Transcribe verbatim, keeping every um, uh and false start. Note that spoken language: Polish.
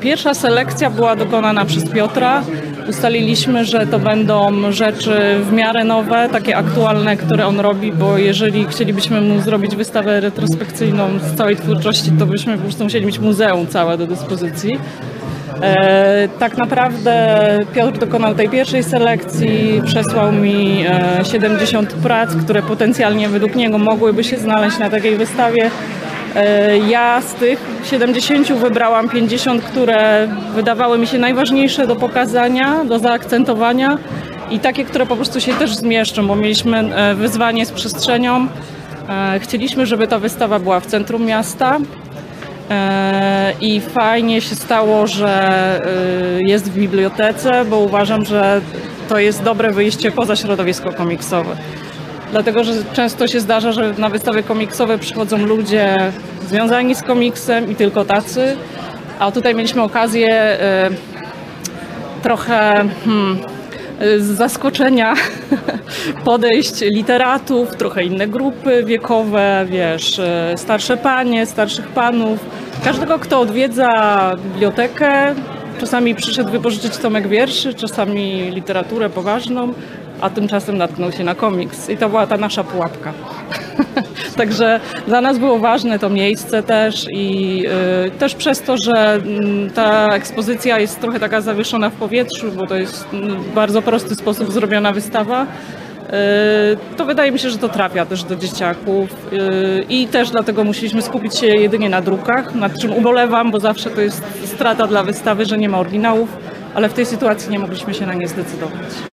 Pierwsza selekcja była dokonana przez Piotra. Ustaliliśmy, że to będą rzeczy w miarę nowe, takie aktualne, które on robi, bo jeżeli chcielibyśmy mu zrobić wystawę retrospekcyjną z całej twórczości, to byśmy po prostu musieli mieć muzeum całe do dyspozycji. E, tak naprawdę Piotr dokonał tej pierwszej selekcji, przesłał mi e, siedemdziesiąt prac, które potencjalnie według niego mogłyby się znaleźć na takiej wystawie. E, ja z tych siedemdziesięciu wybrałam pięćdziesiąt, które wydawały mi się najważniejsze do pokazania, do zaakcentowania i takie, które po prostu się też zmieszczą, bo mieliśmy e, wyzwanie z przestrzenią. E, chcieliśmy, żeby ta wystawa była w centrum miasta. I fajnie się stało, że jest w bibliotece, bo uważam, że to jest dobre wyjście poza środowisko komiksowe. Dlatego, że często się zdarza, że na wystawy komiksowe przychodzą ludzie związani z komiksem i tylko tacy, a tutaj mieliśmy okazję trochę hmm, z zaskoczenia podejść literatów, trochę inne grupy wiekowe, wiesz, starsze panie, starszych panów. Każdego, kto odwiedza bibliotekę, czasami przyszedł wypożyczyć tomek wierszy, czasami literaturę poważną, a tymczasem natknął się na komiks. I to była ta nasza pułapka. Także dla nas było ważne to miejsce też i y, też przez to, że y, ta ekspozycja jest trochę taka zawieszona w powietrzu, bo to jest w bardzo prosty sposób zrobiona wystawa, y, to wydaje mi się, że to trafia też do dzieciaków y, i też dlatego musieliśmy skupić się jedynie na drukach, nad czym ubolewam, bo zawsze to jest strata dla wystawy, że nie ma oryginałów, ale w tej sytuacji nie mogliśmy się na nie zdecydować.